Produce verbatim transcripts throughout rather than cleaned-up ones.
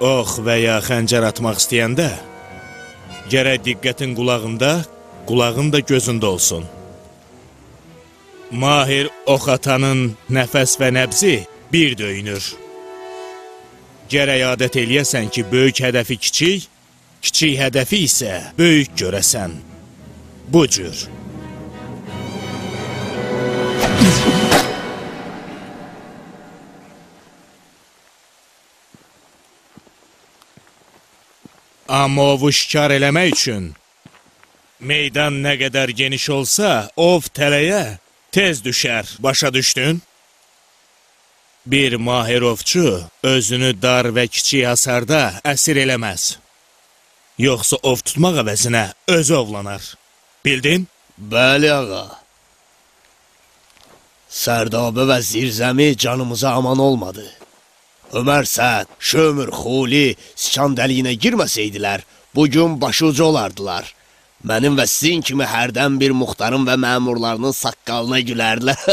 Ox və ya xəncər atmaq istəyəndə, gərək diqqətin qulağında, qulağın da gözündə olsun. Mahir ox atanın nəfəs və nəbzi bir döyünür. Gərək adət eləyəsən ki, böyük hədəfi kiçik, kiçik hədəfi isə böyük görəsən. Bu cür. Amma ovu şikar eləmək üçün meydan nə qədər geniş olsa, ov tələyə tez düşər, başa düşdün? Bir mahir ovçu özünü dar və kiçik hasarda əsir eləməz. Yoxsa ov tutmaq əvəzinə özü ovlanar. Bildin? Bəli, ağa. Sərdabə və zirzəmi canımıza aman olmadı. Ömər Səd, Şömür, Xuli, siçan dəliyinə girməsəydilər, bugün başucu olardılar. Mənim və sizin kimi hərdən bir muxtarın və məmurlarının saqqalına gülərlər.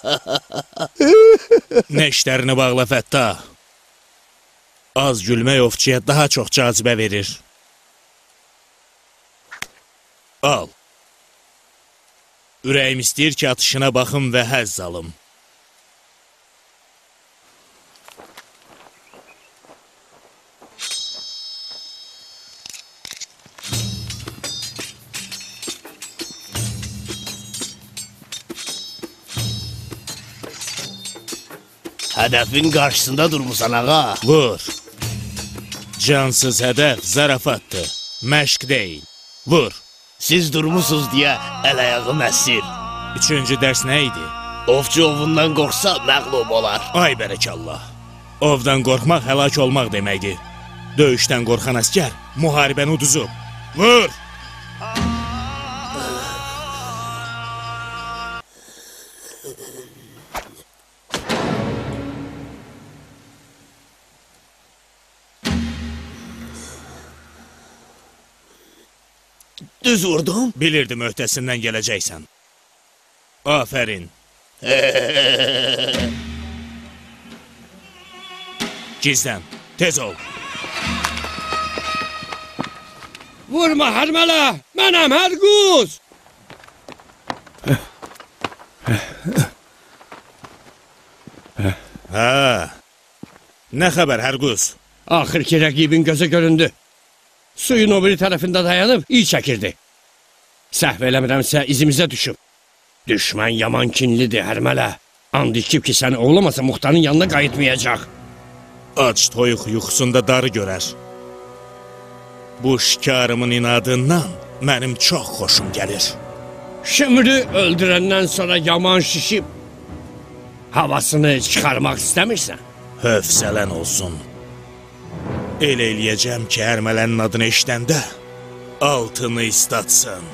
Nə işlərini bağla Fəttah. Az gülmək ovçuya daha çox cazibə verir. Al. Ürəyim istəyir ki, atışına baxım və həzz alım. Hədəfin qarşısında durmusan, ağa. Vur. Cansız hədəf zarafatdır, məşq deyil. Vur. Siz durmusuz deyə əl-ayağım əsir. Üçüncü dərs nə idi? Ovçu ovundan qorxsa məğlub olar. Ay bərəkallah. Ovdan qorxmaq həlak olmaq deməkdir. Döyüşdən qorxan əskər müharibəni uduzub. Vur! Düz vurdum. Bilirdim öhdəsindən gələcəksən. Afərin. Gizlən, tez ol. Vurma Hərmələ, mənəm Hərquz. Hə, nə xəbər Hərquz? Axır ki, rəqibin gözə göründü. Suyun o biri tərəfində dayanıb, iyi çəkirdi. Səhv eləmirəmsə izimizə düşüb. Düşmən yaman kinlidir, Hərmələ. And içib ki, səni ovlamasa muxtarın yanına qayıtmayacaq. Ac toyuq yuxusunda darı görər. Bu şikarımın inadından mənim çox xoşum gəlir. Şömürü öldürəndən sonra yaman şişib. Havasını çıxarmaq istəmirsən? Hövsələn olsun. Elə eləyəcəm ki, Hərmələnin adını eşidəndə altını istatsın.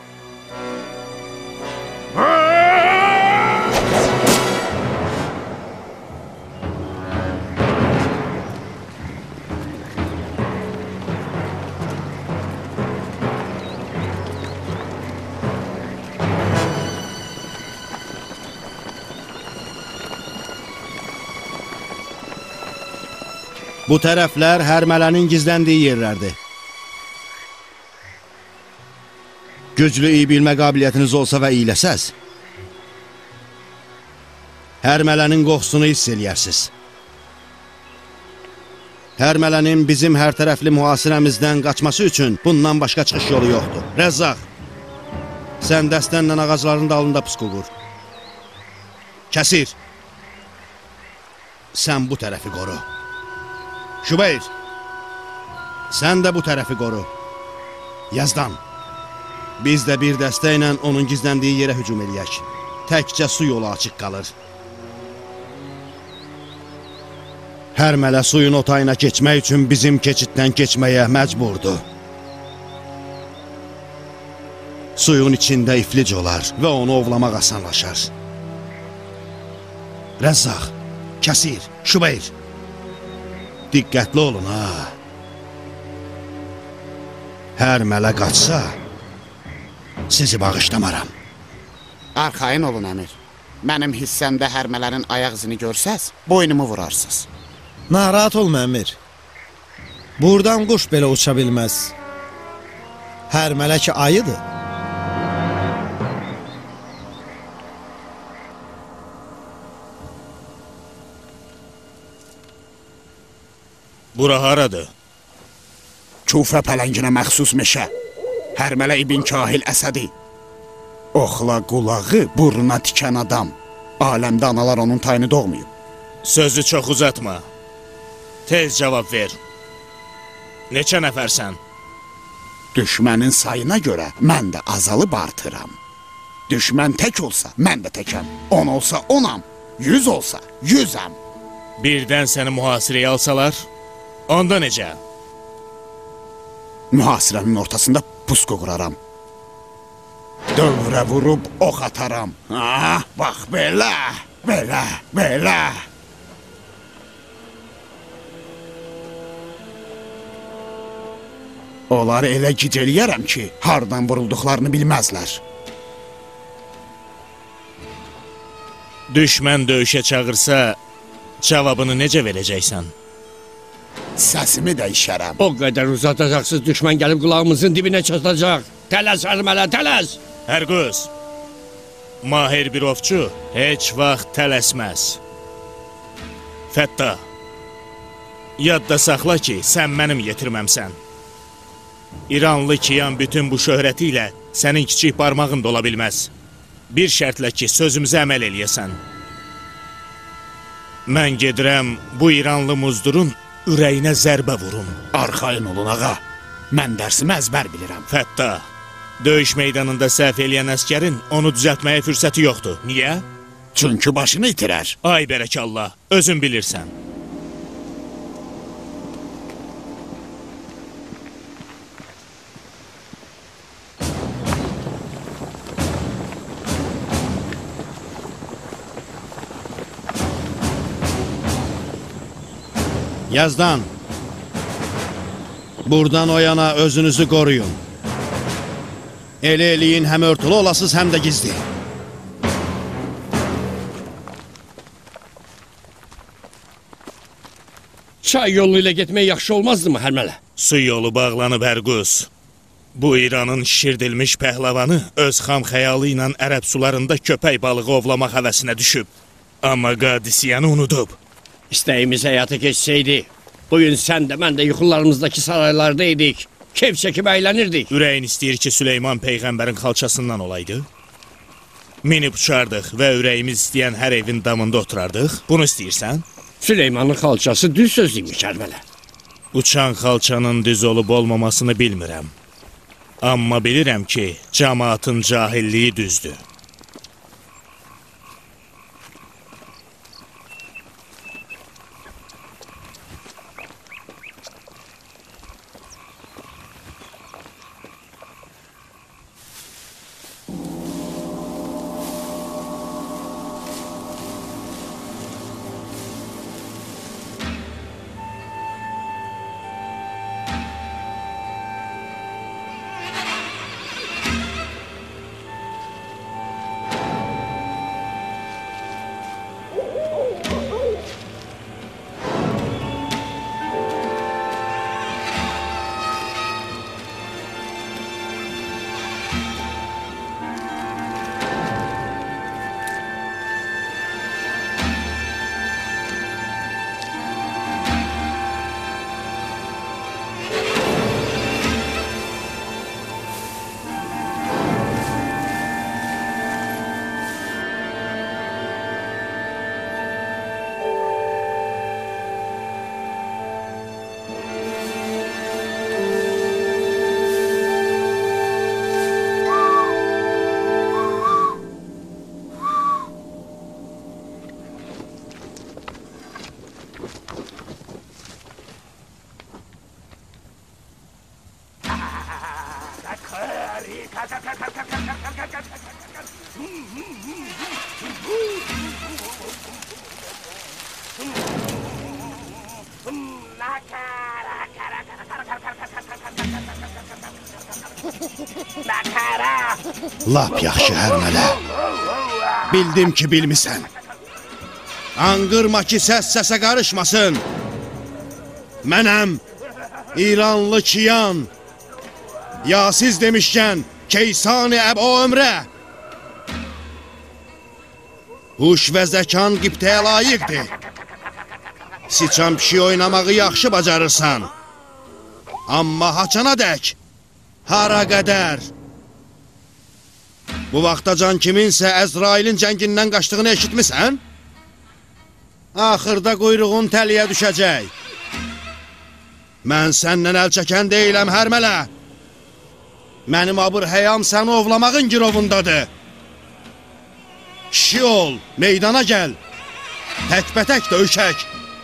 Bu tərəflər Hərmələnin gizləndiyi yerlərdir. Güclü iyi bilmə qabiliyyətiniz olsa və iyiləsəz, Hərmələnin qoxusunu hiss eləyərsiniz. Hərmələnin bizim hər tərəfli mühasirəmizdən qaçması üçün bundan başqa çıxış yolu yoxdur. Rəzzaq, sən dəstənlə ağacların dalında pusqu qur. Kəsir, sən bu tərəfi qoru. Şübeyr, sən də bu tərəfi qoru. Yazdan, biz də bir dəstə ilə onun gizləndiyi yerə hücum eləyək. Təkcə su yolu açıq qalır. Hərmələ suyun o tayına keçmək üçün bizim keçiddən keçməyə məcburdur. Suyun içində iflic olar və onu ovlamaq asanlaşar. Rəzzaq, Kəsir, Şübeyr, diqqətli olun, ha. Hərmələ qaçsa, sizi bağışlamaram. Arxayın olun, əmir. Mənim hissəmdə hərmələrin ayaq izini görsəz, boynumu vurarsınız. Narahat olma, əmir. Buradan quş belə uça bilməz. Hər mələk ayıdır. Bura haradır? Kufə pələnginə məxsus meşə. Hərmələ İbn Kahil Əsədi. Oxla qulağı, burnuna tikən adam. Aləmdə analar onun tayını doğmayıb. Sözü çox uzatma. Tez cavab ver. Neçə nəfərsən? Düşmənin sayına görə mən də azalıb artıram. Düşmən tək olsa, mən də təkəm. On olsa onam, yüz olsa yüzəm. Birdən səni mühasirəyə alsalar, onda necə? Mühasirənin ortasında pusko quraram. Dövrə vurub ox ataram. Ah, bax belə, belə, belə. Onları elə giceliyərəm ki, hardan vurulduqlarını bilməzlər. Düşmən döyüşə çağırsa, cavabını necə verəcəksən? Səsimi dəyişərəm. O qədər uzatacaqsız, düşmən gəlib qulağımızın dibinə çatacaq. Tələs Hərmələ, tələs! Hərquz, mahir bir ovçu heç vaxt tələsməz. Fətta, yadda saxla ki, sən mənim yetirməmsən. İranlı Kiyan bütün bu şöhrəti ilə sənin kiçik barmağın da ola bilməz. Bir şərtlə ki, sözümüzə əməl eləyəsən. Mən gedirəm bu İranlı muzdurun ürəyinə zərbə vurum. Arxayın olun ağa, mən dərsimi əzbər bilirəm. Fətta, döyüş meydanında səhv eləyən əskərin onu düzəltməyə fürsəti yoxdur. Niyə? Çünki başını itirər. Ay bərəkallah, özün bilirsən. Yazdan. Buradan o yana özünüzü qoruyun. Elə eləyin, həm örtülü olasız, həm də gizli. Çay yolu ilə getmək yaxşı olmazdı mı Hərmələ? Su yolu bağlanıb Hərquz. Bu İranın şişirdilmiş pəhləvanı öz xam xəyalı ilə ərəb sularında köpək balığı ovlamaq həvəsinə düşüb. Amma Qadisiyanı unudub. İstəyimiz həyata keçsəydi, bugün sən də mən də yuxularımızdakı saraylarda idik. Keyf çəkib əylənirdik. Ürəyin istəyir ki, Süleyman Peyğəmbərin xalçasından olaydı. Minib uçardıq və ürəyimiz istəyən hər evin damında oturardıq. Bunu istəyirsən? Süleymanın xalçası düz sözlüymüş Hərmələ. Uçan xalçanın düz olub olmamasını bilmirəm. Amma bilirəm ki, cəmaatın cahilliyi düzdür. Lap yaxşı Hərmələ. Bildim ki, bilmisən. Anqırma ki, səs səsə qarışmasın. Mənəm İranlı Kiyan, ya siz demişkən Keysan-ı Əbu Ömrə, huş və zəkan qibtəyə layiqdir. Siçan pişi oynamağı yaxşı bacarırsan. Amma haçana dək, hara qədər. Bu vaxtacan kiminsə Əzrailin cəngindən qaçdığını eşitmisən? Axırda quyruğun təliyə düşəcək. Mən səndən əl çəkən deyiləm, Hərmələ. Mənim abır həyam səni ovlamağın girovundadır. Kişi ol, meydana gəl. Təkbətək döyüşək.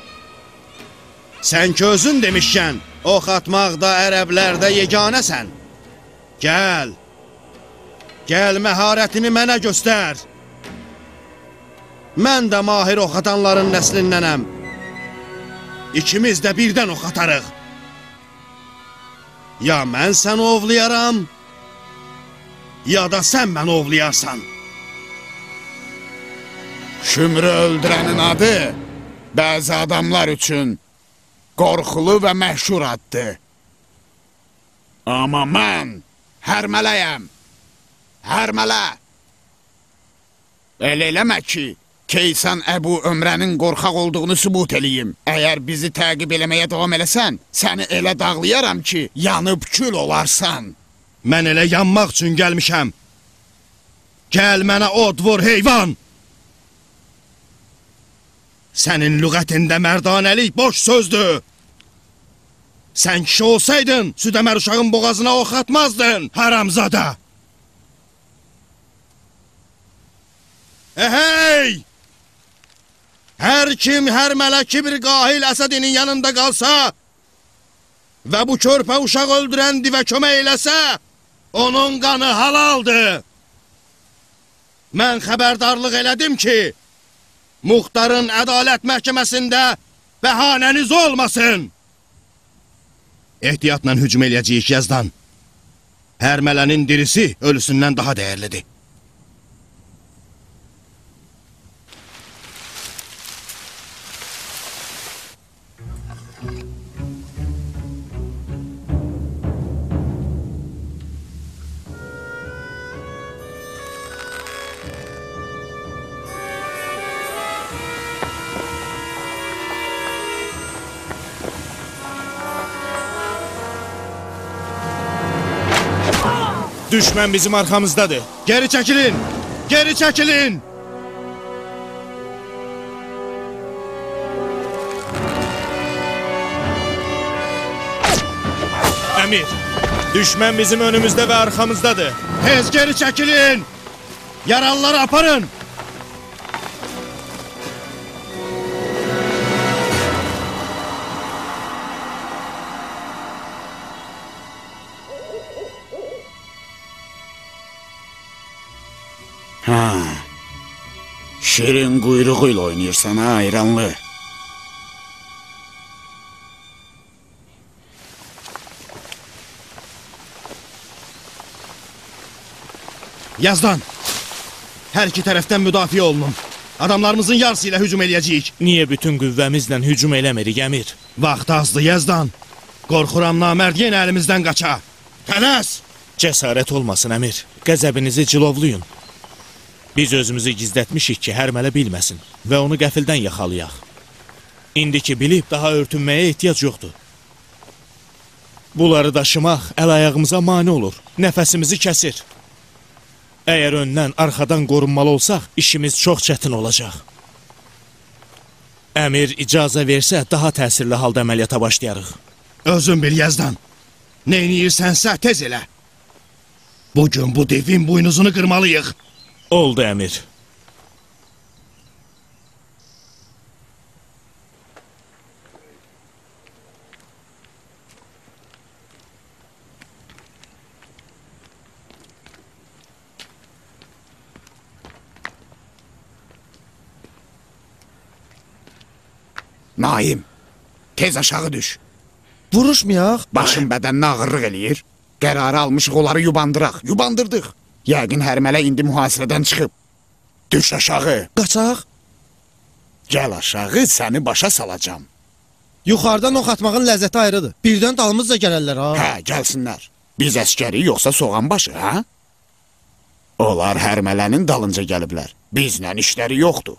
Sən ki özün demişkən, ox atmaqda ərəblərdə yeganəsən. Gəl. Gəl məharətini mənə göstər. Mən də mahir ox atanların nəslindənəm. İkimiz də birdən ox atarıq. Ya mən səni ovlayaram, ya da sən məni ovlayarsan. Şümrü öldürənin adı bəzi adamlar üçün qorxulu və məşhur addır. Amma mən Hərmələyəm. Hərmələ. El eləmə ki, Keysan Əbu Ömrənin qorxaq olduğunu sübut eləyim. Əgər bizi təqib eləməyə davam eləsən, səni elə dağlayaram ki, yanıb kül olarsan. Mən elə yanmaq üçün gəlmişəm. Gəl mənə od vur, heyvan! Sənin lüğətində mərdanəlik boş sözdür. Sən kişi olsaydın, südəmər uşağın boğazına ox atmazdın, haramzada. Ehey! Hər kim Hərmələ kibir qahil Əsədinin yanında qalsa və bu körpə uşaq öldürən divə kömək eləsə, onun qanı halaldır. Mən xəbərdarlıq elədim ki, Muxtarın ədalət məhkəməsində bəhanəniz olmasın. Ehtiyatla hücum eləyəcəyik Yazdan. Hərmələnin dirisi ölüsündən daha dəyərlidir. Düşmən bizim arxamızdadır. Geri çəkilin! Geri çəkilin! Əmir, düşmən bizim önümüzdə və arxamızdadır. Tez geri çəkilin! Yaralıları aparın! Ha, şirin quyruğuyla oynayırsan ha, İranlı. Yazdan, hər iki tərəfdən müdafiə olunun. Adamlarımızın yarısı ilə hücum eləyəcəyik. Niyə bütün qüvvəmizlə hücum eləmirik, Əmir? Vaxt azdır, Yazdan. Qorxuram namərd yenə əlimizdən qaça. Tələs! Cəsarət olmasın, Əmir. Qəzəbinizi cilovluyun. Biz özümüzü gizlətmişik ki, Hərmələ bilməsin və onu qəfildən yaxalayaq. İndiki bilib daha örtünməyə ehtiyac yoxdur. Bunları daşımaq əl-ayağımıza mane olur, nəfəsimizi kəsir. Əgər öndən, arxadan qorunmalı olsaq, işimiz çox çətin olacaq. Əmir icazə versə, daha təsirli halda əməliyyata başlayarıq. Özün bil, Yazdan. Neyniyirsənsə tez elə. Bugün bu devin buynuzunu qırmalıyıq. Oldu, Əmir. Naim, tez aşağı düş. Vuruşmayaq. Başın bədəninə ağırlıq eləyir. Qərarı almışıq, onları yubandıraq. Yubandırdıq. Yəqin Hərmələ indi mühasirədən çıxıb. Düş aşağı. Qaçaq. Gəl aşağı, səni başa salacam. Yuxarıdan ox atmağın ləzzəti ayrıdır. Birdən dalımızca gələrlər ha. Hə, gəlsinlər. Biz əskəri yoxsa soğan başı, hə? Onlar hərmələnin dalınca gəliblər. Bizlə işləri yoxdur.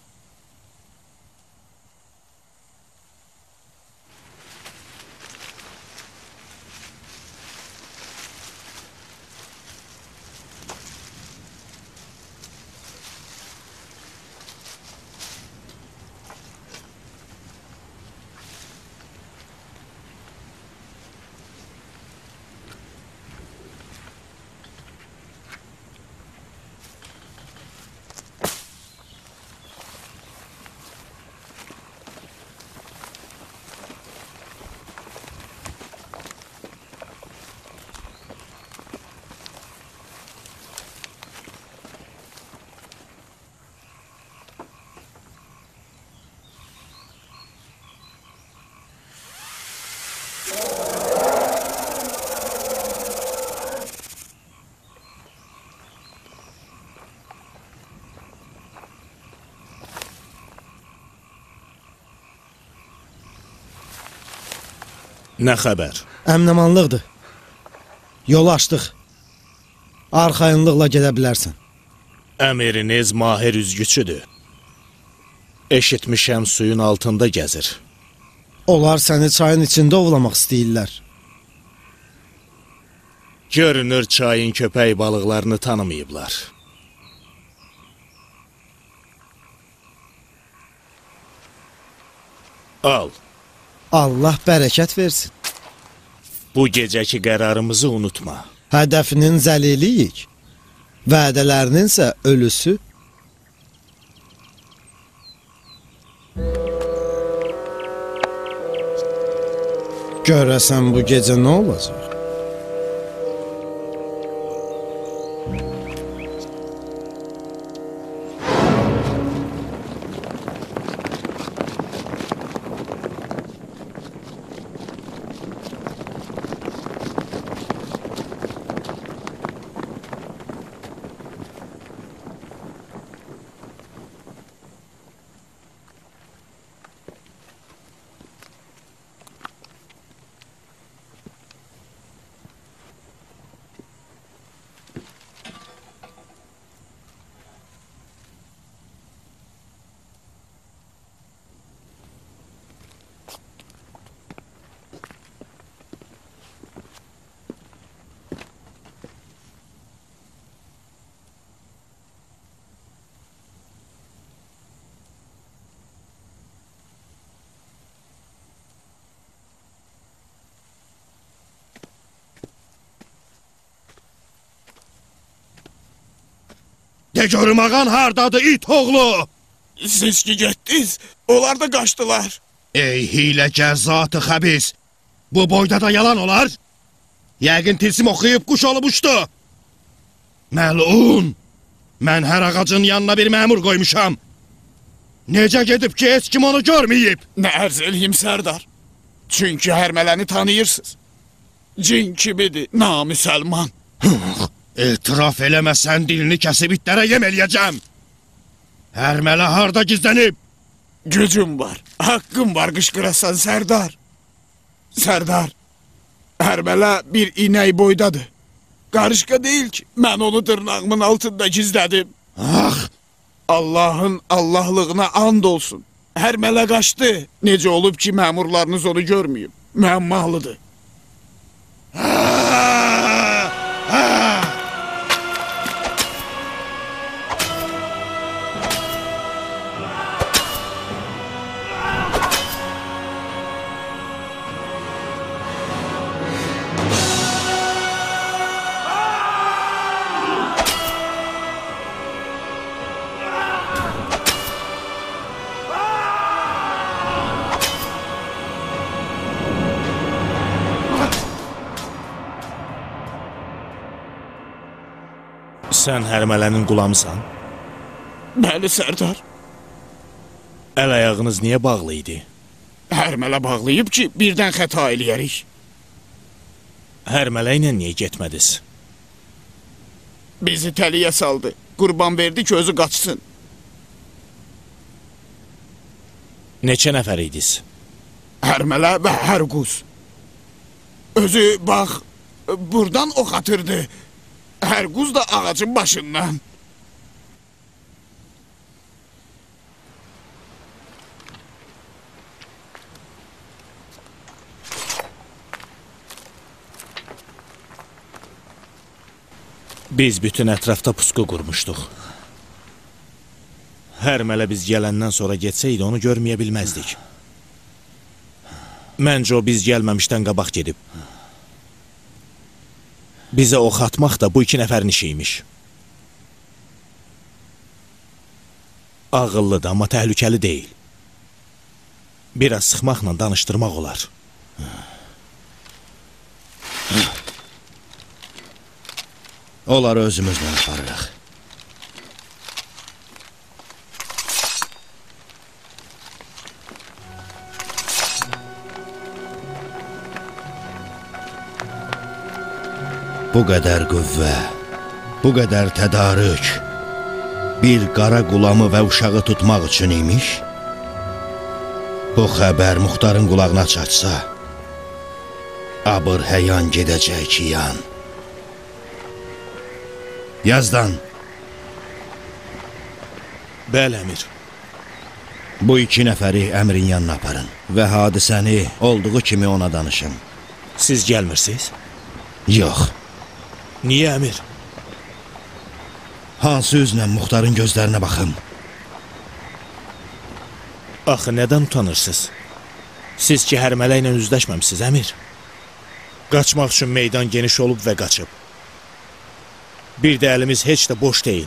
Nə xəbər? Əmnəmanlıqdır. Yolu açdıq. Arxayınlıqla gedə bilərsən. Əmiriniz mahir üzgüçüdür. Eşitmişəm suyun altında gəzir. Onlar səni çayın içində ovlamaq istəyirlər. Görünür çayın köpək balıqlarını tanımayıblar. Al. Allah bərəkət versin. Bu gecəki qərarımızı unutma. Hədəfinin zəliliyik. Vədələrinin isə ölüsü. Görəsən bu gecə nə olacaq? De görüm ağan hardadır it oğlu? Siz ki getdiniz, onlar da qaçdılar. Ey hiləgər zatı xəbis. Bu boyda da yalan olar. Yəqin tilsim oxuyub quş olub uçdu. Məlun. Mən hər ağacın yanına bir məmur qoymuşam. Necə gedib ki, heç kim onu görməyib? Nə ərz eləyim Sərdar? Çünki hərmələni tanıyırsınız. Cin kimidir, namüsəlman. Etiraf eləməsən dilini kəsib itlərə yem eləyəcəm. Hərmələ harda gizlənib? Gücüm var, haqqım var qışqırasan Sərdar. Sərdar, hərmələ bir inək boydadır. Qarışqa deyil ki, mən onu dırnağımın altında gizlədim. Ah! Allahın Allahlığına and olsun. Hərmələ qaçdı. Necə olub ki, məmurlarınız onu görməyib? Müəmmalıdır. Ah! Ah! Sən hərmələnin qulamısan? Bəli, Sərdar. Əl-ayağınız niyə bağlı idi? Hərmələ bağlayıb ki, birdən xəta eləyərik. Hərmələ ilə niyə getmədiniz? Bizi təliyə saldı. Qurban verdi ki, özü qaçsın. Neçə nəfər idiniz? Hərmələ və Hərquz. Özü bax, buradan ox atırdı. Hərquz da ağacın başından. Biz bütün ətrafda pusqu qurmuşduq. Hərmələ biz gələndən sonra getsəydi onu görməyə bilməzdik. Məncə o biz gəlməmişdən qabaq gedib. Bizə ox atmaq da bu iki nəfərin işiymiş. Ağıllıdır, amma təhlükəli deyil. Biraz sıxmaqla danışdırmaq olar. Onları özümüzlə aparırıq. Bu qədər qüvvə, bu qədər tədarük bir qara qulamı və uşağı tutmaq üçün imiş. Bu xəbər Muxtarın qulağına çatsa, abır həyan gedəcək ki yan. Yazdan. Bəli, əmir. Bu iki nəfəri əmrin yanına aparın və hadisəni olduğu kimi ona danışın. Siz gəlmirsiniz? Yox. Niyə, əmir? Hansı üzlə Muxtarın gözlərinə baxım? Axı, nədən utanırsınız? Siz ki, Hərmələ ilə üzləşməmsiniz, əmir. Qaçmaq üçün meydan geniş olub və qaçıb. Bir də əlimiz heç də boş deyil.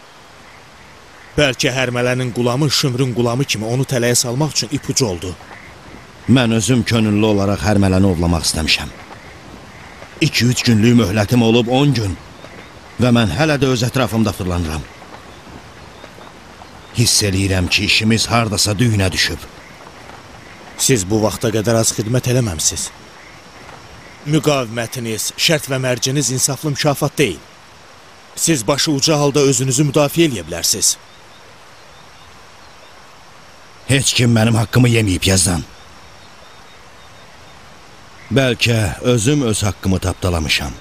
Bəlkə Hərmələnin qulamı, Şümrün qulamı kimi onu tələyə salmaq üçün ipucu oldu. Mən özüm könüllü olaraq Hərmələni ovlamaq istəmişəm. iki üç günlük möhlətim olub on gün və mən hələ də öz ətrafımda fırlanıram. Hiss eləyirəm ki, işimiz hardasa düyünə düşüb. Siz bu vaxta qədər az xidmət eləməmsiz. Müqavimətiniz, şərt və mərciniz insaflı mükafat deyil. Siz başı uca halda özünüzü müdafiə eləyə bilərsiniz. Heç kim mənim haqqımı yeməyib, Yazdan. Bəlkə özüm öz haqqımı tapdalamışam.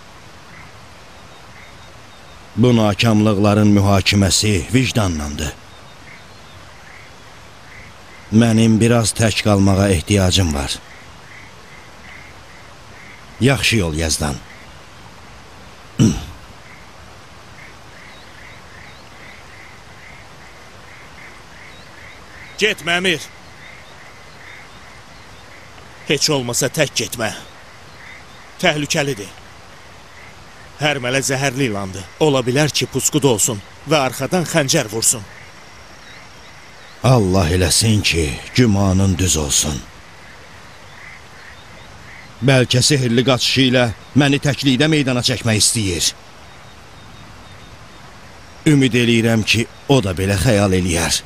Bu nakamlıqların mühakiməsi vicdanlandı. Mənim biraz tək qalmağa ehtiyacım var. Yaxşı yol, Yazdan. Getmə, əmir. Heç olmasa tək getmə. Təhlükəlidir. Hərmələ zəhərli ilandı. Ola bilər ki, pusqu da olsun və arxadan xəncər vursun. Allah eləsin ki, gümanın düz olsun. Bəlkə sehirli qaçışı ilə məni təklikdə meydana çəkmək istəyir. Ümid eləyirəm ki, o da belə xəyal eləyər.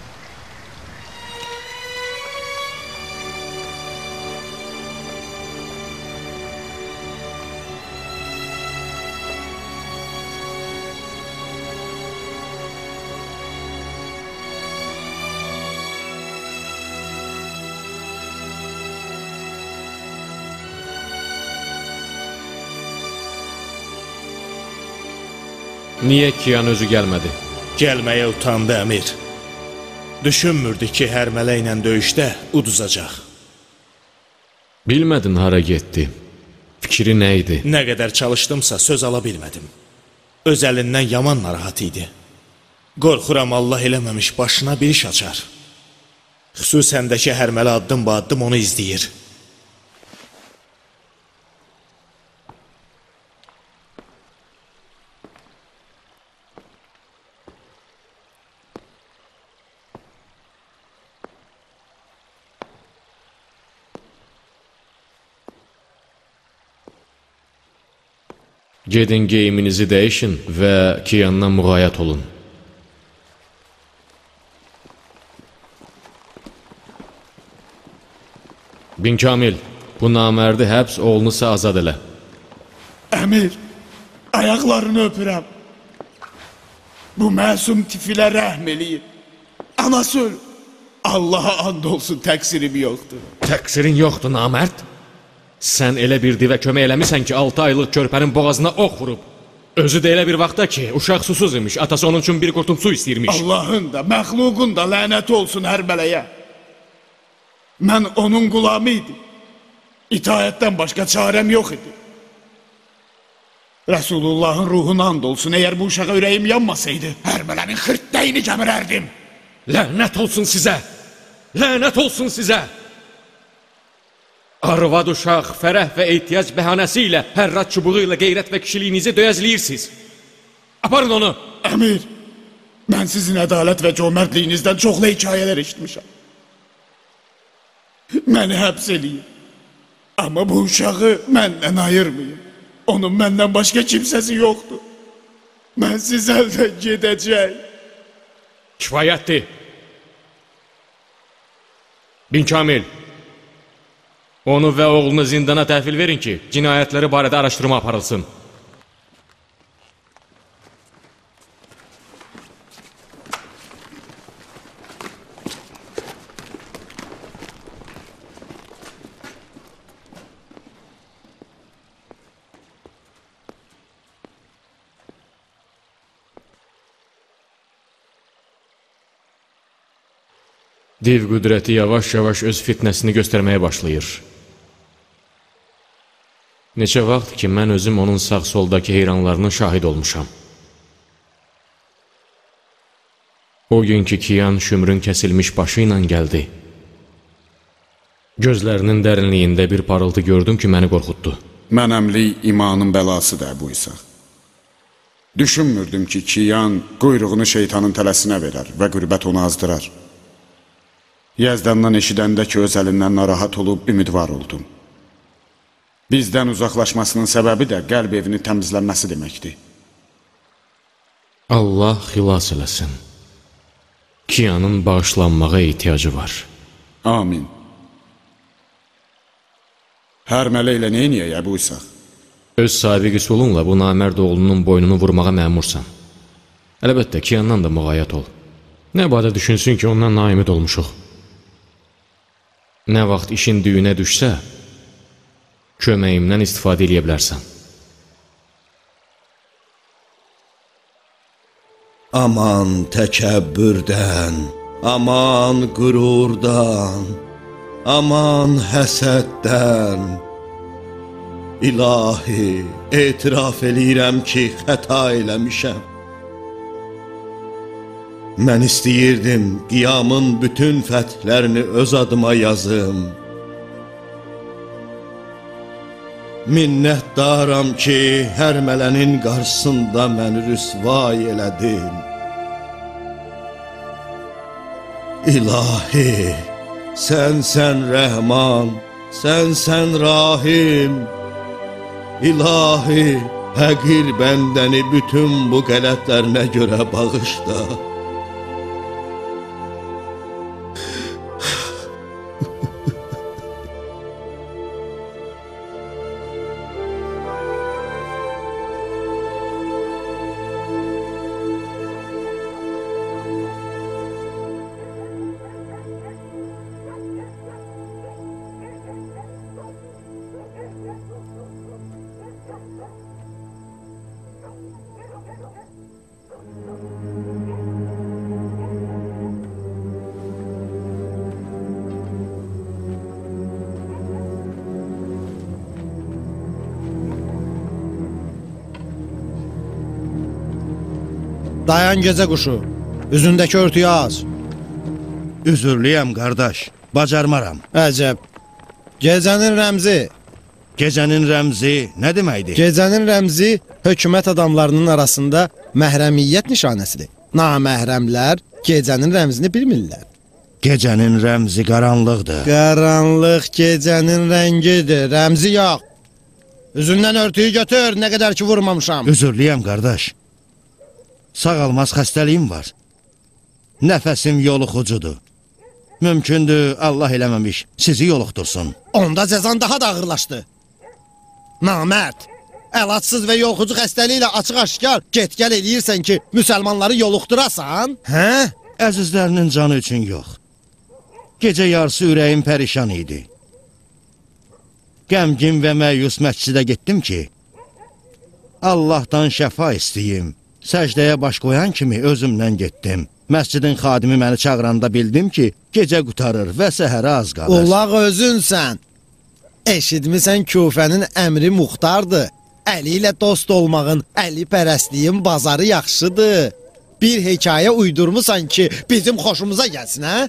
Niyə Kiyan özü gəlmədi? Gəlməyə utandı, əmir. Düşünmürdü ki, Hərmələ ilə döyüşdə uduzacaq. Bilmədin hara getdi. Fikri nə idi? Nə qədər çalışdımsa söz ala bilmədim. Öz əlindən yaman narahat idi. Qorxuram Allah eləməmiş başına bir iş açar. Xüsusən də ki, Hərmələ addım ba addım onu izləyir. Gedin geyiminizi dəyişin və Kiyandan müğayət olun. Bin Kamil, bu namərdi həbs olunursa azad elə. Əmir, ayaqlarını öpürəm. Bu məsum tifilə rəhm eləyir. Anası ölür. Allaha and olsun təqsirim yoxdur. Təqsirin yoxdur namərd. Sən elə bir divə kömək eləmisən ki, altı aylıq körpənin boğazına ox vurub. Özü də elə bir vaxtda ki, uşaq susuz imiş, atası onun üçün bir qurtum su istəyirmiş. Allahın da, məxluqun da lənəti olsun hər mələyə. Mən onun qulamı idim. İtaətdən başqa çarəm yox idi. Rəsulullahın ruhuna and olsun, əgər bu uşağa ürəyim yanmasaydı, hər mələnin xırtdəyini gəmirərdim. Lənət olsun sizə! Lənət olsun sizə! Arvad uşaq, fərəh və ehtiyac bəhanəsi ilə hərrat çubuğu ilə qeyrət və kişiliyinizi döyəzləyirsiniz. Aparın onu! Əmir, mən sizin ədalət və cömərtliyinizdən çoxlu hekayələr eşitmişəm. Məni həbs eləyin. Amma bu uşağı məndən ayırmayın. Onun məndən başqa kimsəsi yoxdur. Mən siz əldən gedəcək. Kifayətdir. Bin Kamil, onu və oğlunu zindana təhvil verin ki, cinayətləri barədə araşdırma aparılsın. Div qüdrəti yavaş-yavaş öz fitnəsini göstərməyə başlayır. Neçə vaxt ki, mən özüm onun sağ-soldakı heyranlarının şahid olmuşam. O günkü Kiyan şümrün kəsilmiş başı ilə gəldi. Gözlərinin dərinliyində bir parıltı gördüm ki, məni qorxutdu. Mənəmlik imanın bəlasıdır bu İsa. Düşünmürdüm ki, Kiyan quyruğunu şeytanın tələsinə verər və qürbət onu azdırar. Yazdandan eşidəndə ki, öz əlindən narahat olub ümidvar oldum. Bizdən uzaqlaşmasının səbəbi də qəlb evini təmizlənməsi deməkdir. Allah xilas eləsin. Kiyanın bağışlanmağa ehtiyacı var. Amin. Hər mələ ilə neyniyək Əbu İsa? Öz sabiq üsulunla bu namərd oğlunun boynunu vurmağa məmursan. Əlbəttə, Kiyandan da müğayət ol. Nə badə düşünsün ki, ondan naimid olmuşuq. Nə vaxt işin düyünə düşsə, köməyimdən istifadə edə bilərsən. Aman təkəbbürdən, aman qürurdan, aman həsəddən. İlahi, etiraf eləyirəm ki, xəta eləmişəm. Mən istəyirdim qiyamın bütün fəthlərini öz adıma yazım. Minnətdaram ki, hər mələnin qarşısında məni rüsvay elədin. İlahi, sənsən rəhman, sənsən rahim. İlahi, həqir bəndəni bütün bu qələtlərinə görə bağışla. Dayan gecə quşu, üzündəki örtüyü az. Üzürlüyəm qardaş, bacarmaram. Əcəb, gecənin rəmzi. Gecənin rəmzi nə deməkdir? Gecənin rəmzi hökumət adamlarının arasında məhrəmiyyət nişanəsidir. Naməhrəmlər gecənin rəmzini bilmirlər. Gecənin rəmzi qaranlıqdır. Qaranlıq gecənin rəngidir, rəmzi yox. Üzündən örtüyü götür, nə qədər ki vurmamışam. Üzürlüyəm qardaş. Sağalmaz xəstəliyim var. Nəfəsim yoluxucudur. Mümkündür, Allah eləməmiş, sizi yoluxdursun. Onda cəzan daha da ağırlaşdı. Namərd, əlacsız və yoluxucu xəstəliyi ilə açıq-aşkar get-gəl eləyirsən ki, müsəlmanları yoluxdurasan? Hə? Əzizlərinin canı üçün yox. Gecə yarısı ürəyim pərişan idi. Qəmgin və məyus məscidə getdim ki, Allahdan şəfa istəyim. Səcdəyə baş qoyan kimi özümdən getdim. Məscidin xadimi məni çağıranda bildim ki, gecə qutarır və səhərə az qalır. Ulaq özünsən. Eşitmisən Küfənin əmri muxtardır. Əli ilə dost olmağın, əli pərəstliyin bazarı yaxşıdır. Bir hekayə uydurmusan ki, bizim xoşumuza gəlsin, hə?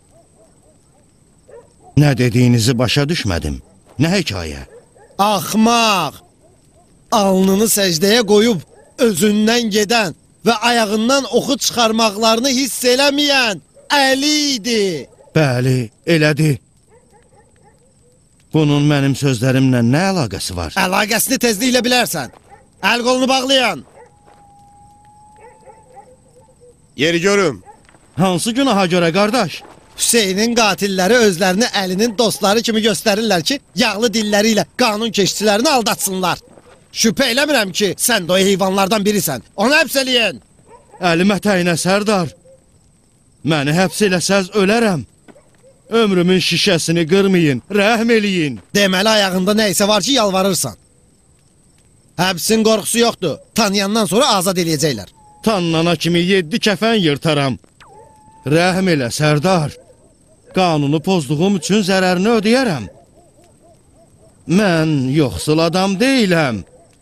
Nə dediyinizi başa düşmədim. Nə hekayə? Axmaq! Alnını səcdəyə qoyub, özündən gedən və ayağından oxu çıxarmaqlarını hiss eləməyən Əli idi. Bəli, elədi. Bunun mənim sözlərimlə nə əlaqəsi var? Əlaqəsini tezliklə bilərsən. Əl qolunu bağlayan. Yeri görüm. Hansı günaha görə, qardaş? Hüseynin qatilləri özlərini Əlinin dostları kimi göstərirlər ki, yağlı dilləri ilə qanun keşçilərini aldatsınlar. Şübhə eləmirəm ki, sən də o heyvanlardan birisən. Onu həbs eləyin. Əlimə təynə Sərdar. Məni həbs eləsəz ölərəm. Ömrümün şişəsini qırmayın, rəhm eləyin. Deməli ayağında nə isə var ki, yalvarırsan. Həbsin qorxusu yoxdur. Tanıyandan sonra azad eləyəcəklər. Tanınana kimi yeddi kəfən yırtaram. Rəhm elə Sərdar. Qanunu pozduğum üçün zərərini ödəyərəm. Mən yoxsul adam deyiləm.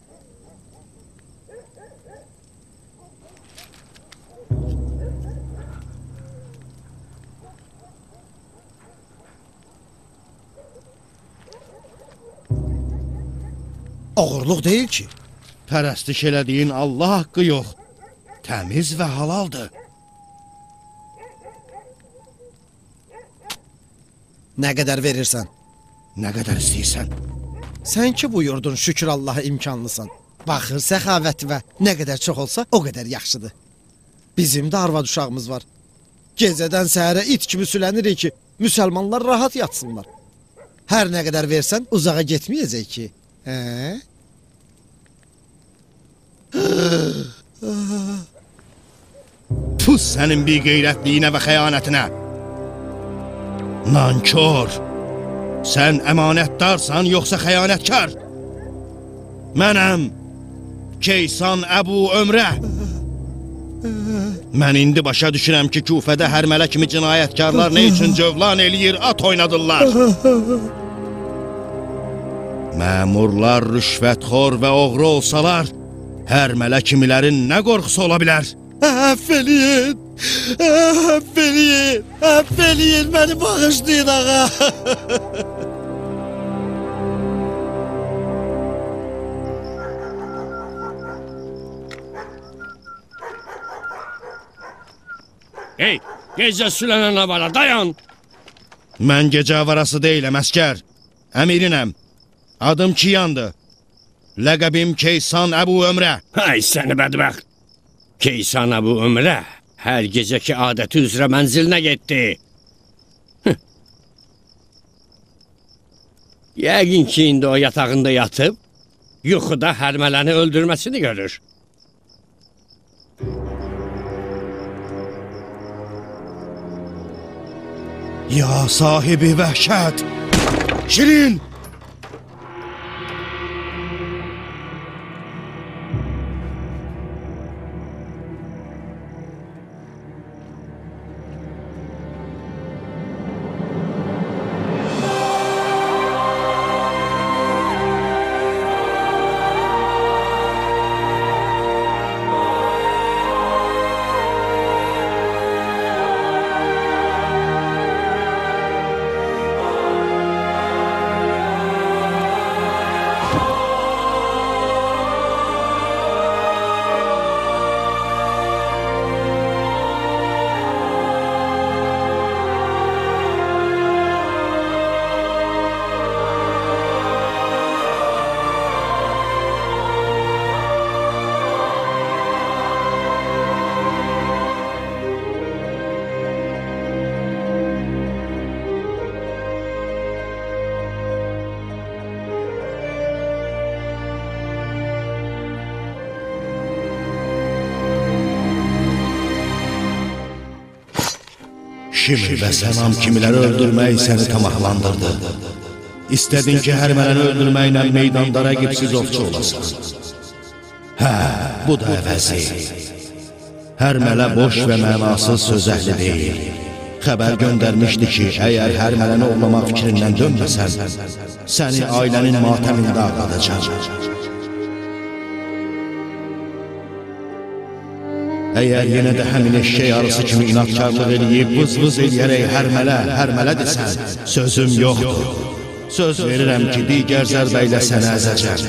Oğurluq deyil ki. Pərəstiş elədiyin Allah haqqı yox. Təmiz və halaldır. Nə qədər verirsən? Nə qədər istəyirsən? Sən ki buyurdun, şükür Allaha imkanlısan. Baxır səxavət və nə qədər çox olsa o qədər yaxşıdır. Bizim də arvad uşağımız var. Gecədən səhərə it kimi sülənirik ki, müsəlmanlar rahat yatsınlar. Hər nə qədər versən uzağa getməyəcək ki. Hə? Pus sənin bir qeyrətliyinə və xəyanətinə. Nankor. Sən əmanətdarsan, yoxsa xəyanətkar? Mənəm Keysan Əbu Ömrə. Mən indi başa düşürəm ki, Küfədə hər mələ kimi cinayətkarlar nə üçün cövlan eləyir, at oynadırlar. Məmurlar rüşvətxor və oğru olsalar, hər mələ kimilərin nə qorxusu ola bilər? Əff eləyin, əff eləyin, əff eləyin, məni bağışlayın ağa. Hey, gecə sülənən avara, dayan! Mən gecə avarası deyiləm, əskər. Əmirinəm. Adım Kiyandır. Ləqəbim Keysan Əbu Ömrə. Ay səni bədbəxt! Keysan Əbu Ömrə hər gecəki adəti üzrə mənzilinə getdi. Yəqin ki, indi o yatağında yatıb, yuxuda hərmələni öldürməsini görür. Ya sahibi vəhşət! Şirin! kimi və sənam kimiləri öldürmək səni tamahlandırdı. İstədin ki, Hərmələni öldürməklə meydanda rəqibsiz ovçu olasan. Hə, bu da əvəzi. Hərmələ boş və mənasız söz əhli deyil. Xəbər göndərmişdi ki, əgər Hərmələni ovlamaq fikrindən dönməsən, səni ailənin matəmində ağladacaq. Əgər yenə də həmin eşşək arısı kimi inatkarlıq eləyib, vız-vız eləyərək Hərmələ, Hərmələ desən, sözüm yoxdur. Söz verirəm ki, digər zərbə ilə səni əzəcəm.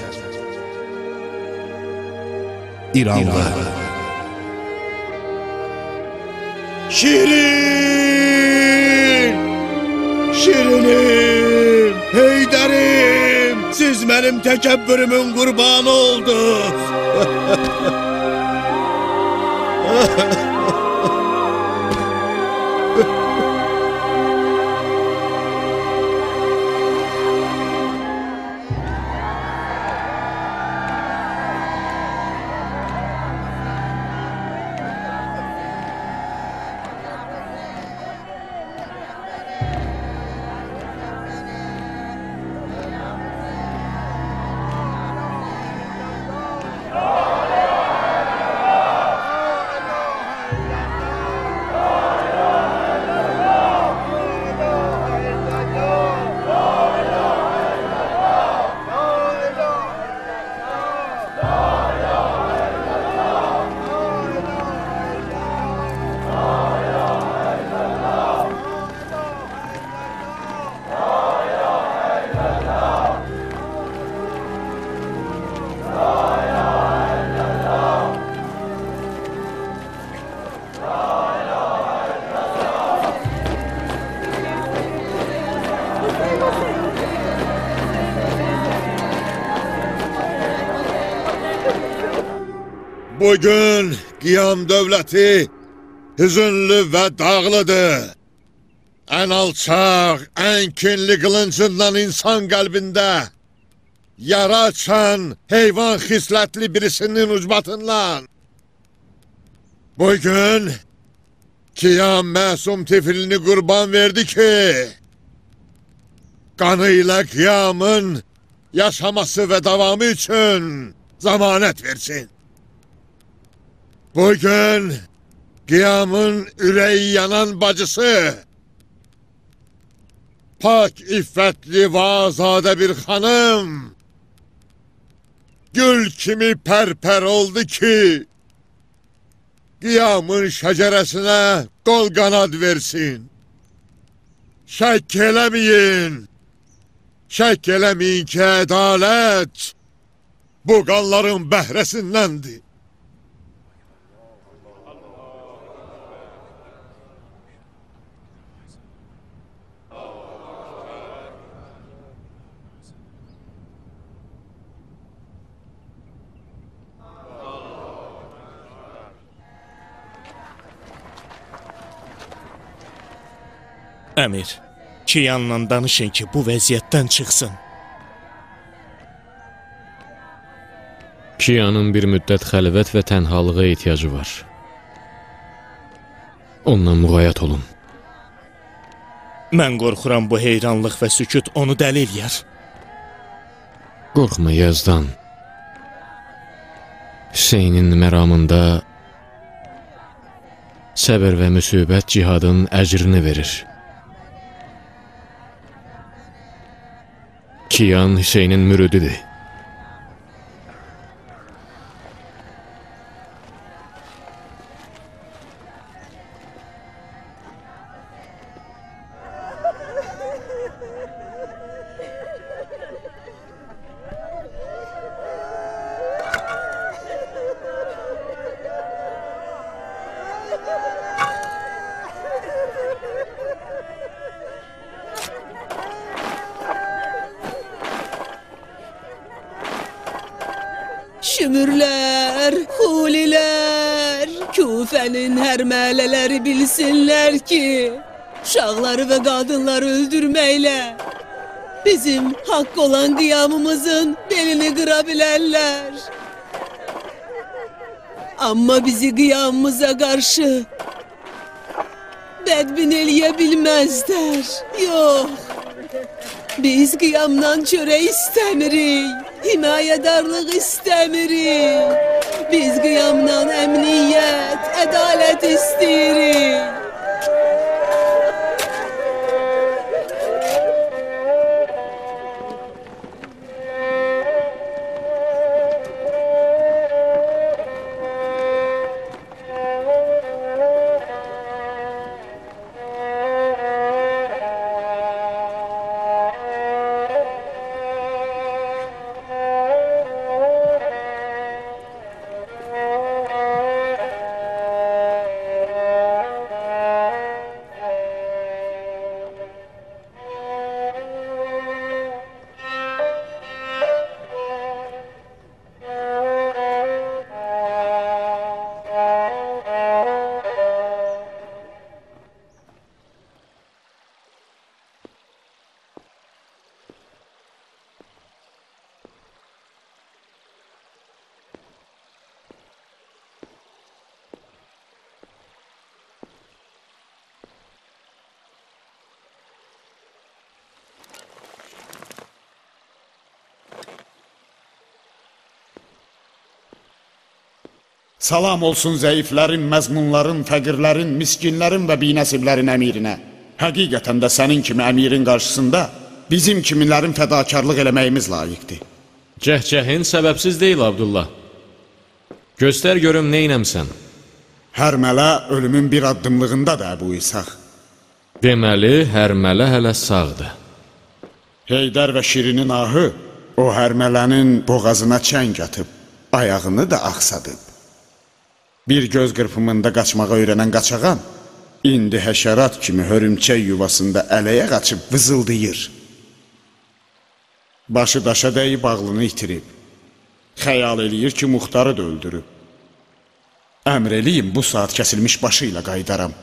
İranlı. Şirin! Şirinim! Heydərim! Siz mənim təkəbbürümün qurbanı oldunuz! Bugün qiyam dövləti hüzünlü və dağlıdır. Ən alçaq, ən kinli qılıncından insan qəlbində yara açan heyvan xislətli birisinin ucbatından. Bugün qiyam məsum tifilini qurban verdi ki, qanı ilə qiyamın yaşaması və davamı üçün zamanət versin. Bugün qiyamın ürəyi yanan bacısı, pak iffətli və azadə bir xanım, gül kimi pərpər oldu ki, qiyamın şəcərəsinə qol qanad versin. Şək eləməyin, şək eləməyin ki, ədalət bu qanların bəhrəsindəndir. Əmir, Kiyanla danışın ki, bu vəziyyətdən çıxsın. Kiyanın bir müddət xəlvət və tənhalığa ehtiyacı var. Ondan müğayət olun. Mən qorxuram bu heyranlıq və sükut onu dəli eləyər. Qorxma Yazdan. Hüseynin məramında səbir və müsibət cihadın əcrini verir. Kiyan Hüseynin mürididir. Şümürlər, xulilər, Küfənin hərmələləri bilsinlər ki, uşaqları və qadınları öldürməklə bizim haqq olan qiyamımızın belini qıra bilərlər. Amma bizi qiyamımıza qarşı bədbin eləyə bilməzlər. Yox. Biz qiyamdan çörək istəmirik. Himayədarlıq istəmirik. Biz qiyamdan əmniyyət, ədalət istəyirik. Salam olsun zəiflərin, məzmunların, fəqirlərin, miskinlərin və binəsiblərin əmirinə. Həqiqətən də sənin kimi əmirin qarşısında bizim kimilərin fədakarlıq eləməyimiz layiqdir. Cəhcəhin səbəbsiz deyil, Abdullah. Göstər görüm neynəmsən. Hərmələ ölümün bir addımlığındadır Əbu İshaq. Deməli, hərmələ hələ sağdır. Heydər və Şirinin ahı o hərmələnin boğazına çəng atıb, ayağını da axsadıb. Bir göz qırpımında qaçmağa öyrənən qaçağan, indi həşərat kimi hörümçək yuvasında ələyə qaçıb vızıldayır. Başı daşa dəyib ağlını itirib. Xəyal eləyir ki, Muxtarı da öldürüb. Əmr eləyim, bu saat kəsilmiş başı ilə qaydaram.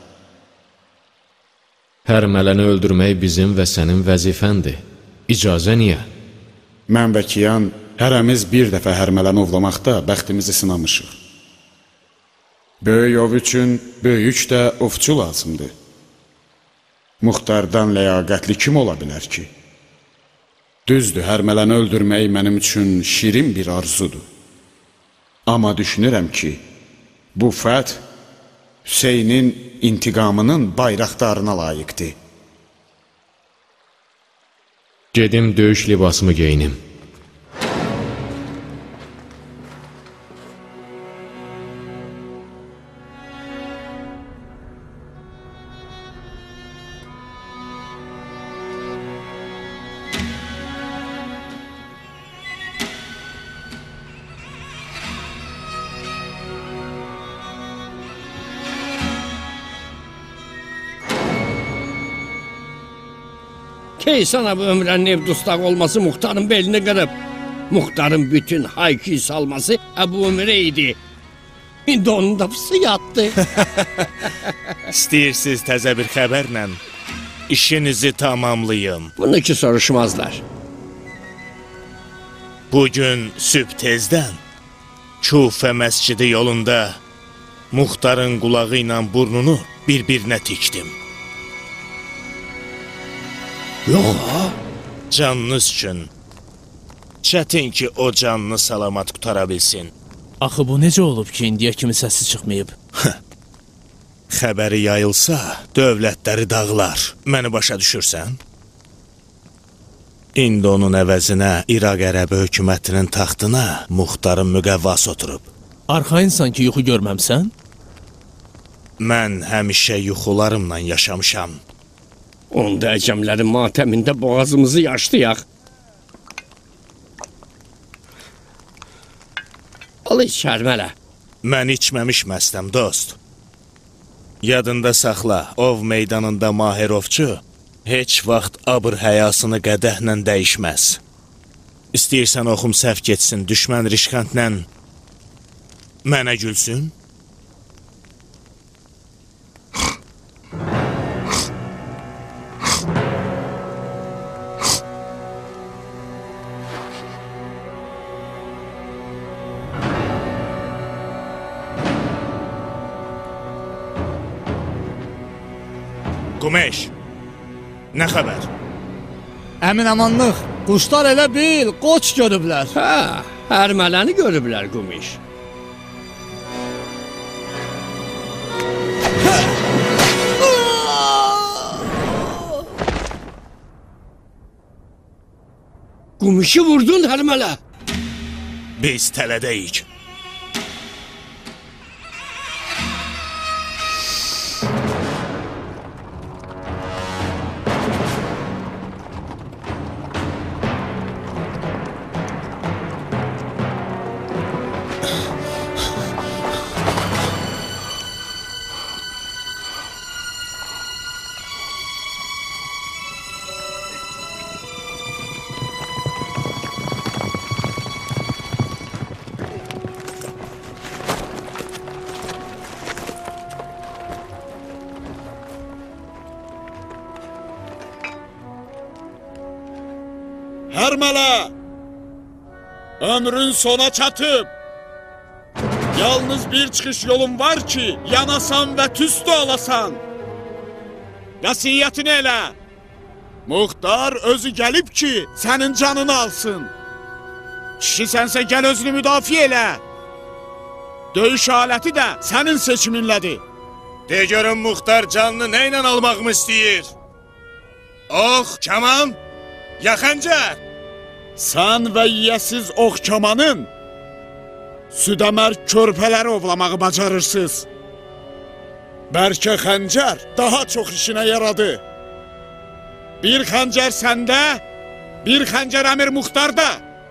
Hərmələni öldürmək bizim və sənin vəzifəndir. İcazə niyə? Mən və Kiyan hərəmiz bir dəfə hərmələni ovlamaqda bəxtimizi sınamışıq. Böyük ov üçün böyük də ovçu lazımdır. Muxtardan ləyaqətli kim ola bilər ki? Düzdür, hərmələni öldürmək mənim üçün şirin bir arzudur. Amma düşünürəm ki, bu fəth Hüseynin intiqamının bayraqdarına layiqdir. Gedim döyüş libasımı geyinim. Keysan Əbu Ömrənin ev dustaq olması Muxtarın belini qırıb. Muxtarın bütün hayki salması Əbu Ömrə idi. İndi onun da fısı yatdı. İstəyirsiniz təzə bir xəbərlə işinizi tamamlayım. Bunu ki soruşmazlar. Bugün sübh tezdən Kufə məscidi yolunda Muxtarın qulağı ilə burnunu bir-birinə tikdim. Yox ha? Canınız üçün. Çətin ki, o canını salamat qutara bilsin. Axı bu necə olub ki, indiyə kimi səsi çıxmayıb? Xəbəri yayılsa, dövlətləri dağlar. Məni başa düşürsən? İndi onun əvəzinə İraq ərəbi hökumətinin taxtına Muxtarın müqəvvası oturub. Arxayınsan ki, yuxu görməmsən? Mən həmişə yuxularımla yaşamışam. Onda əcəmlərin matəmində boğazımızı yaşlayaq. Al iç Hərmələ. Mən içməmiş məstəm, dost. Yadında saxla, ov meydanında mahir ovçu heç vaxt abır həyasını qədəhlə dəyişməz. İstəyirsən oxum səhv getsin, düşmən rişkantlə mənə gülsün? Qumeş, nə xəbər? Əmin amanlıq, quşlar elə bil qoç görüblər. Hə, hərmələni görüblər Qumiş. Qumişi vurdun hərmələ. Biz tələdəyik. Hərmələ! Ömrün sona çatıb. Yalnız bir çıxış yolun var ki, yanasan və tüstü alasan. Vəsiyyətini elə. Muxtar özü gəlib ki, sənin canını alsın. Kişi sənsə gəl özünü müdafiə elə. Döyüş aləti də sənin seçiminlədir. De görün Muxtar canını neyle almağımı istəyir? Ox, kaman, ya xəncər? Sən və yiyəsiz ox kamanın südəmər körpələri ovlamağı bacarırsınız. Bəlkə xəncər daha çox işinə yaradı. Bir xəncər səndə, bir xəncər Əmir Muxtarda.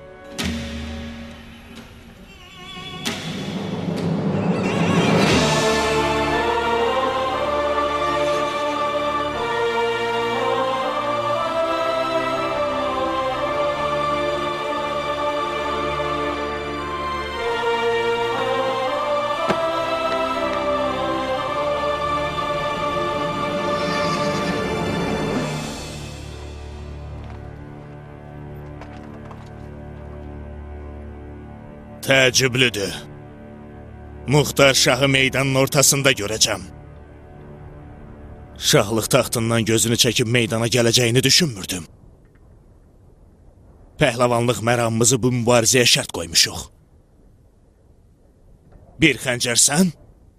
Təəccüblüdür. Muxtar şahı meydanın ortasında görəcəm. Şahlıq taxtından gözünü çəkib meydana gələcəyini düşünmürdüm. Pəhləvanlıq məramımızı bu mübarizəyə şərt qoymuşuq. Bir xəncər sən,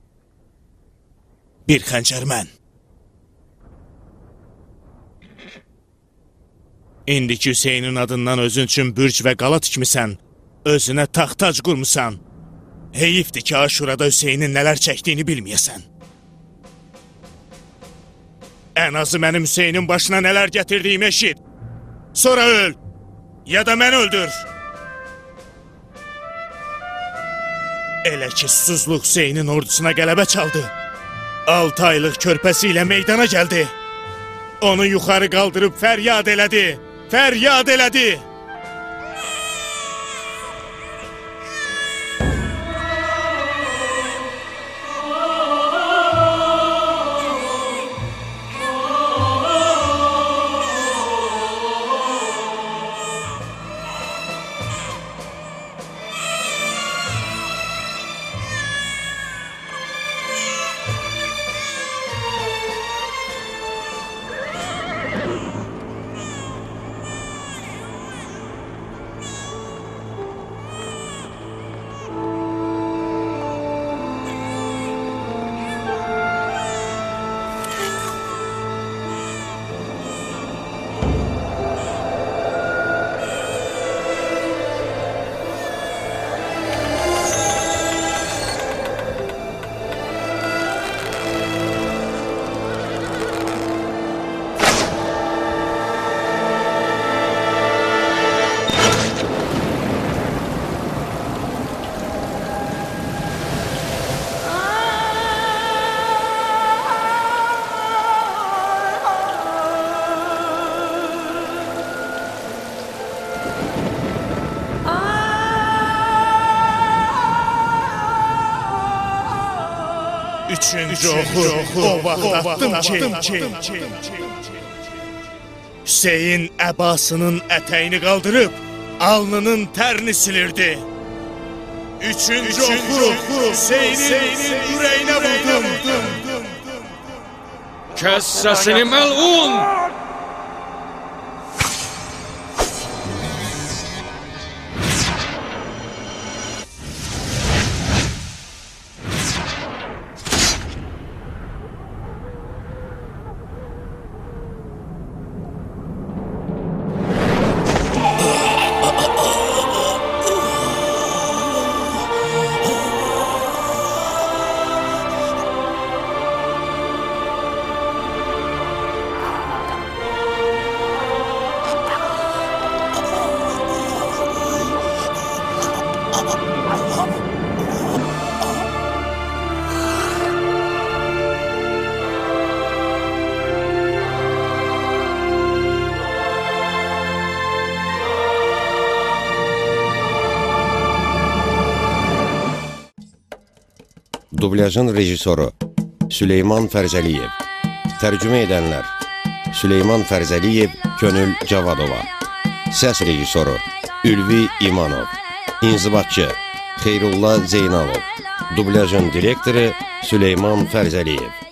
bir xəncər mən. İndiki Hüseynin adından özün üçün bürc və qala tikmisən, özünə taxtac qurmusan. Heyifdir ki, Aşurada Hüseynin nələr çəkdiyini bilməyəsən. Ən azı mənim Hüseynin başına nələr gətirdiyimi eşit. Sonra öl, ya da mən öldür. Elə ki, susuzluq Hüseynin ordusuna qələbə çaldı. Altı aylıq körpəsi ilə meydana gəldi. Onu yuxarı qaldırıb fəryad elədi, fəryad elədi. Üçüncü oxu o vaxt attım ki, Hüseyin əbasının ətəyini qaldırıb, alnının tərini silirdi. Üçüncü oxu Hüseynin ürəyinə vurdum. Kəs səsini məlun! Dublyajın rejissoru Süleyman Fərzəliyev. Tərcümə edənlər Süleyman Fərzəliyev, Könül Cavadova. Səs rejissoru Ülvi İmanov. İnzibatçı Xeyrullah Zeynalov. Dublyajın direktoru Süleyman Fərzəliyev.